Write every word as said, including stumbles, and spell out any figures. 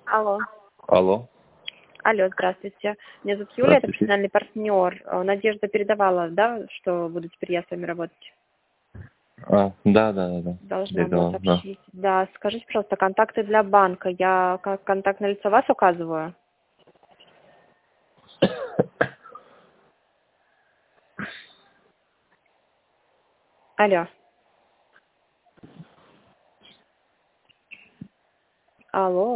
Алло. Алло. Алло, здравствуйте. Меня зовут Юля, это профессиональный партнер. Э, Надежда передавала, да, что буду теперь я с вами работать? А, да, да, да, да. Должна была Передавал, да. сообщить. Да, скажите, пожалуйста, контакты для банка. Я как контактное лицо вас указываю? Алло. Алло.